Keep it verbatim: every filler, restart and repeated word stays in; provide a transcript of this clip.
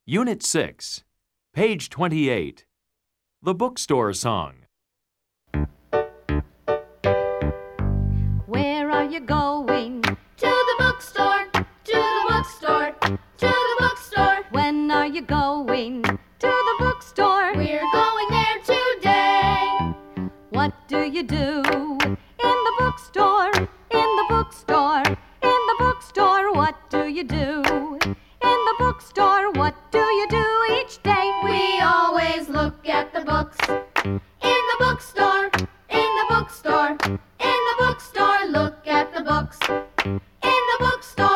Unit six, page twenty-eight. The Bookstore Song. Where are you going? To the bookstore, to the bookstore, to the bookstore. When are you going? To the bookstore. We're going there today. What do you do? In the bookstore, in the bookstore, in the bookstore, what do you do? In the bookstore, what do you do each day? We always look at the books. In the bookstore, in the bookstore, in the bookstore, look at the books. In the bookstore.